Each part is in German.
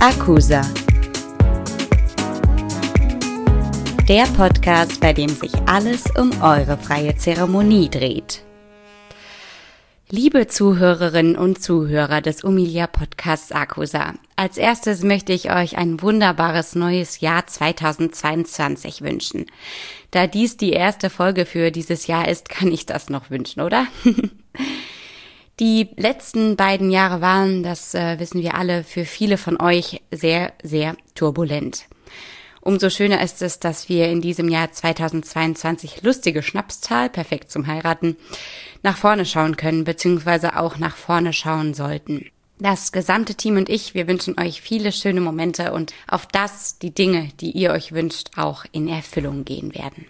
Akusa. Der Podcast, bei dem sich alles um eure freie Zeremonie dreht. Liebe Zuhörerinnen und Zuhörer des Umilia Podcasts Akusa, als erstes möchte ich euch ein wunderbares neues Jahr 2022 wünschen. Da dies die erste Folge für dieses Jahr ist, kann ich das noch wünschen, oder? Die letzten beiden Jahre waren, das wissen wir alle, für viele von euch sehr, sehr turbulent. Umso schöner ist es, dass wir in diesem Jahr 2022 lustige Schnapszahl, perfekt zum Heiraten, nach vorne schauen können, beziehungsweise auch nach vorne schauen sollten. Das gesamte Team und ich, wir wünschen euch viele schöne Momente und auf dass die Dinge, die ihr euch wünscht, auch in Erfüllung gehen werden.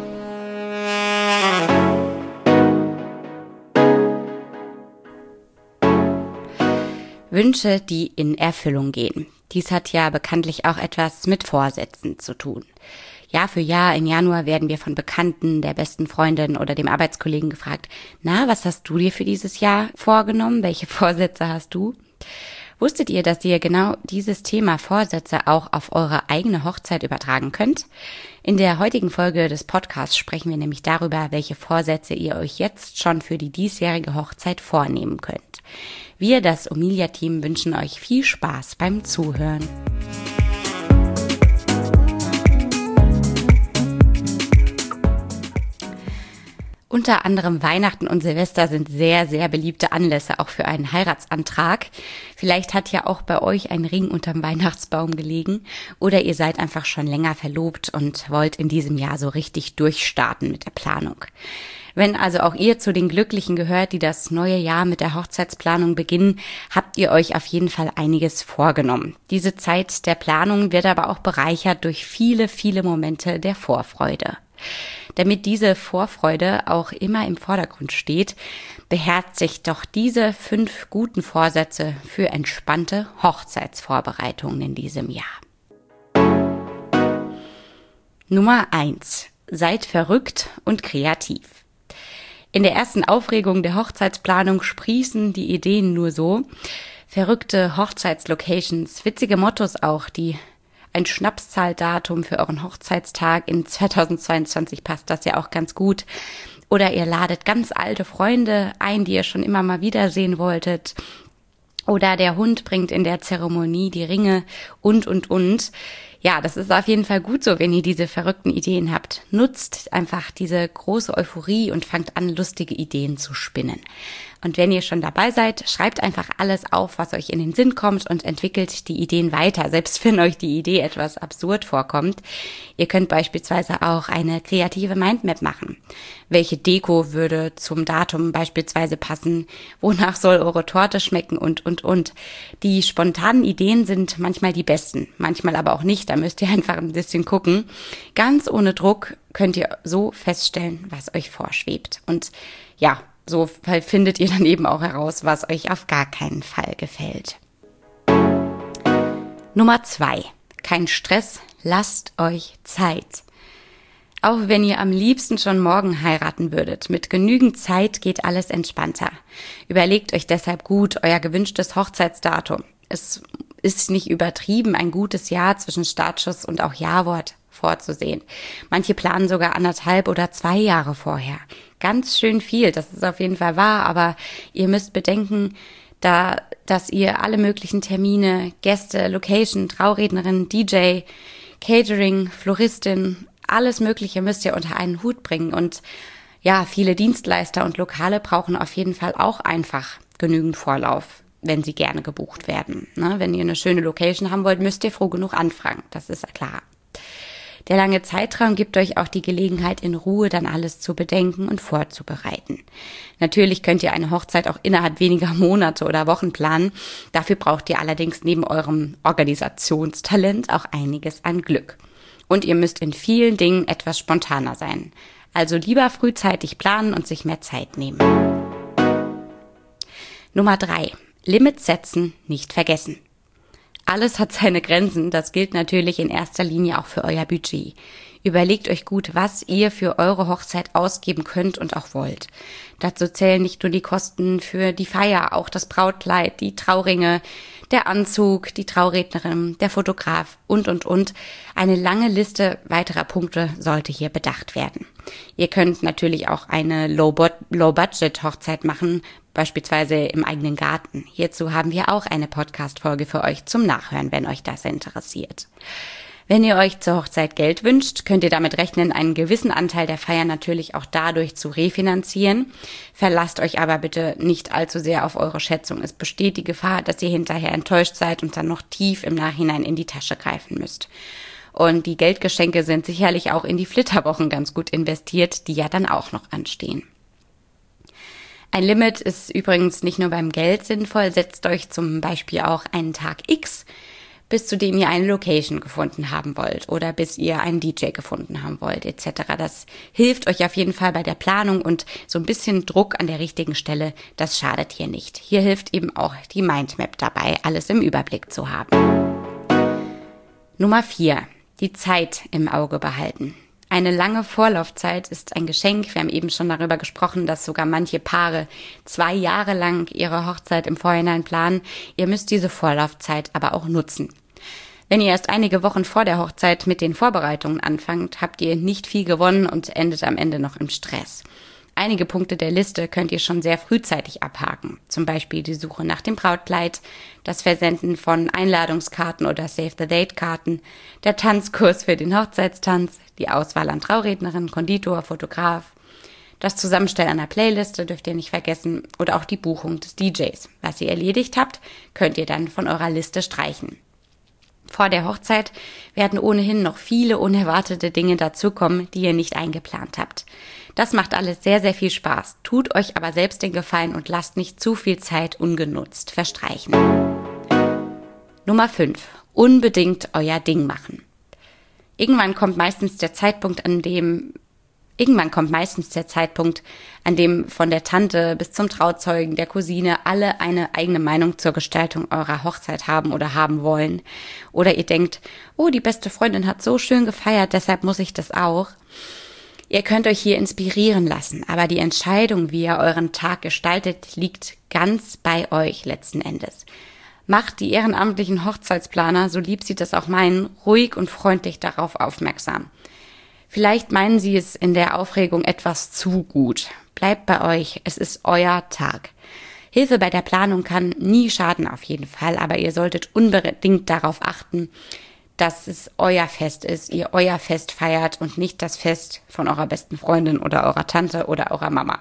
Wünsche, die in Erfüllung gehen. Dies hat ja bekanntlich auch etwas mit Vorsätzen zu tun. Jahr für Jahr im Januar werden wir von Bekannten, der besten Freundin oder dem Arbeitskollegen gefragt, na, was hast du dir für dieses Jahr vorgenommen? Welche Vorsätze hast du? Wusstet ihr, dass ihr genau dieses Thema Vorsätze auch auf eure eigene Hochzeit übertragen könnt? In der heutigen Folge des Podcasts sprechen wir nämlich darüber, welche Vorsätze ihr euch jetzt schon für die diesjährige Hochzeit vornehmen könnt. Wir, das Umilia-Team, wünschen euch viel Spaß beim Zuhören. Unter anderem Weihnachten und Silvester sind sehr, sehr beliebte Anlässe auch für einen Heiratsantrag. Vielleicht hat ja auch bei euch ein Ring unterm Weihnachtsbaum gelegen oder ihr seid einfach schon länger verlobt und wollt in diesem Jahr so richtig durchstarten mit der Planung. Wenn also auch ihr zu den Glücklichen gehört, die das neue Jahr mit der Hochzeitsplanung beginnen, habt ihr euch auf jeden Fall einiges vorgenommen. Diese Zeit der Planung wird aber auch bereichert durch viele, viele Momente der Vorfreude. Damit diese Vorfreude auch immer im Vordergrund steht, beherzigt doch diese 5 guten Vorsätze für entspannte Hochzeitsvorbereitungen in diesem Jahr. Nummer 1. Seid verrückt und kreativ. In der ersten Aufregung der Hochzeitsplanung sprießen die Ideen nur so. Verrückte Hochzeitslocations, witzige Mottos auch, die ein Schnapszahldatum für euren Hochzeitstag in 2022 passt das ja auch ganz gut. Oder ihr ladet ganz alte Freunde ein, die ihr schon immer mal wiedersehen wolltet. Oder der Hund bringt in der Zeremonie die Ringe und. Ja, das ist auf jeden Fall gut so, wenn ihr diese verrückten Ideen habt. Nutzt einfach diese große Euphorie und fangt an, lustige Ideen zu spinnen. Und wenn ihr schon dabei seid, schreibt einfach alles auf, was euch in den Sinn kommt und entwickelt die Ideen weiter, selbst wenn euch die Idee etwas absurd vorkommt. Ihr könnt beispielsweise auch eine kreative Mindmap machen. Welche Deko würde zum Datum beispielsweise passen? Wonach soll eure Torte schmecken und. Die spontanen Ideen sind manchmal die besten, manchmal aber auch nicht. Da müsst ihr einfach ein bisschen gucken. Ganz ohne Druck könnt ihr so feststellen, was euch vorschwebt. Und ja, so findet ihr dann eben auch heraus, was euch auf gar keinen Fall gefällt. Nummer 2. Kein Stress, lasst euch Zeit. Auch wenn ihr am liebsten schon morgen heiraten würdet, mit genügend Zeit geht alles entspannter. Überlegt euch deshalb gut euer gewünschtes Hochzeitsdatum. Es ist nicht übertrieben, ein gutes Jahr zwischen Startschuss und auch Ja-Wort vorzusehen. Manche planen sogar 1,5 oder 2 Jahre vorher. Ganz schön viel, das ist auf jeden Fall wahr, aber ihr müsst bedenken, dass ihr alle möglichen Termine, Gäste, Location, Traurednerin, DJ, Catering, Floristin, alles Mögliche müsst ihr unter einen Hut bringen. Und ja, viele Dienstleister und Lokale brauchen auf jeden Fall auch einfach genügend Vorlauf, wenn sie gerne gebucht werden. Wenn ihr eine schöne Location haben wollt, müsst ihr froh genug anfragen, das ist klar. Der lange Zeitraum gibt euch auch die Gelegenheit, in Ruhe dann alles zu bedenken und vorzubereiten. Natürlich könnt ihr eine Hochzeit auch innerhalb weniger Monate oder Wochen planen. Dafür braucht ihr allerdings neben eurem Organisationstalent auch einiges an Glück. Und ihr müsst in vielen Dingen etwas spontaner sein. Also lieber frühzeitig planen und sich mehr Zeit nehmen. Nummer 3. Limits setzen, nicht vergessen. Alles hat seine Grenzen, das gilt natürlich in erster Linie auch für euer Budget. Überlegt euch gut, was ihr für eure Hochzeit ausgeben könnt und auch wollt. Dazu zählen nicht nur die Kosten für die Feier, auch das Brautkleid, die Trauringe, der Anzug, die Traurednerin, der Fotograf und. Eine lange Liste weiterer Punkte sollte hier bedacht werden. Ihr könnt natürlich auch eine Low-Budget-Hochzeit machen, beispielsweise im eigenen Garten. Hierzu haben wir auch eine Podcast-Folge für euch zum Nachhören, wenn euch das interessiert. Wenn ihr euch zur Hochzeit Geld wünscht, könnt ihr damit rechnen, einen gewissen Anteil der Feier natürlich auch dadurch zu refinanzieren. Verlasst euch aber bitte nicht allzu sehr auf eure Schätzung. Es besteht die Gefahr, dass ihr hinterher enttäuscht seid und dann noch tief im Nachhinein in die Tasche greifen müsst. Und die Geldgeschenke sind sicherlich auch in die Flitterwochen ganz gut investiert, die ja dann auch noch anstehen. Ein Limit ist übrigens nicht nur beim Geld sinnvoll, setzt euch zum Beispiel auch einen Tag X, bis zu dem ihr eine Location gefunden haben wollt oder bis ihr einen DJ gefunden haben wollt etc. Das hilft euch auf jeden Fall bei der Planung und so ein bisschen Druck an der richtigen Stelle, das schadet hier nicht. Hier hilft eben auch die Mindmap dabei, alles im Überblick zu haben. Nummer 4. Die Zeit im Auge behalten. Eine lange Vorlaufzeit ist ein Geschenk. Wir haben eben schon darüber gesprochen, dass sogar manche Paare 2 Jahre lang ihre Hochzeit im Vorhinein planen. Ihr müsst diese Vorlaufzeit aber auch nutzen. Wenn ihr erst einige Wochen vor der Hochzeit mit den Vorbereitungen anfangt, habt ihr nicht viel gewonnen und endet am Ende noch im Stress. Einige Punkte der Liste könnt ihr schon sehr frühzeitig abhaken. Zum Beispiel die Suche nach dem Brautkleid, das Versenden von Einladungskarten oder Save-the-Date-Karten, der Tanzkurs für den Hochzeitstanz, die Auswahl an Traurednerin, Konditor, Fotograf, das Zusammenstellen einer Playliste dürft ihr nicht vergessen oder auch die Buchung des DJs. Was ihr erledigt habt, könnt ihr dann von eurer Liste streichen. Vor der Hochzeit werden ohnehin noch viele unerwartete Dinge dazukommen, die ihr nicht eingeplant habt. Das macht alles sehr, sehr viel Spaß. Tut euch aber selbst den Gefallen und lasst nicht zu viel Zeit ungenutzt verstreichen. Nummer 5. Unbedingt euer Ding machen. Irgendwann kommt meistens der Zeitpunkt, an dem von der Tante bis zum Trauzeugen, der Cousine alle eine eigene Meinung zur Gestaltung eurer Hochzeit haben oder haben wollen. Oder ihr denkt, oh, die beste Freundin hat so schön gefeiert, deshalb muss ich das auch. Ihr könnt euch hier inspirieren lassen, aber die Entscheidung, wie ihr euren Tag gestaltet, liegt ganz bei euch letzten Endes. Macht die ehrenamtlichen Hochzeitsplaner, so lieb sie das auch meinen, ruhig und freundlich darauf aufmerksam. Vielleicht meinen sie es in der Aufregung etwas zu gut. Bleibt bei euch, es ist euer Tag. Hilfe bei der Planung kann nie schaden auf jeden Fall, aber ihr solltet unbedingt darauf achten, dass es euer Fest ist, ihr euer Fest feiert und nicht das Fest von eurer besten Freundin oder eurer Tante oder eurer Mama.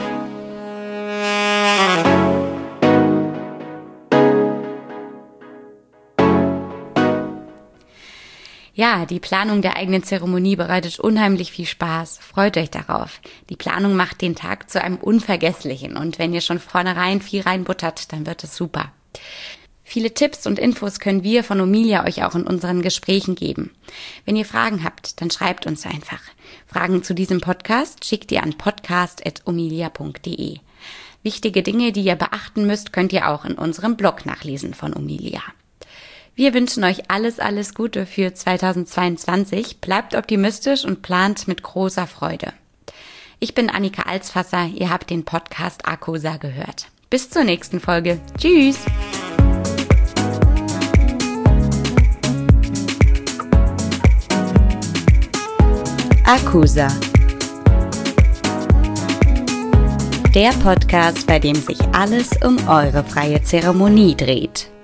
Ja, die Planung der eigenen Zeremonie bereitet unheimlich viel Spaß. Freut euch darauf. Die Planung macht den Tag zu einem unvergesslichen und wenn ihr schon vornherein viel reinbuttert, dann wird es super. Viele Tipps und Infos können wir von Omilia euch auch in unseren Gesprächen geben. Wenn ihr Fragen habt, dann schreibt uns einfach. Fragen zu diesem Podcast schickt ihr an podcast@omilia.de. Wichtige Dinge, die ihr beachten müsst, könnt ihr auch in unserem Blog nachlesen von Omilia. Wir wünschen euch alles Gute für 2022. Bleibt optimistisch und plant mit großer Freude. Ich bin Annika Alsfasser. Ihr habt den Podcast Akosa gehört. Bis zur nächsten Folge. Tschüss! Akosa. Der Podcast, bei dem sich alles um eure freie Zeremonie dreht.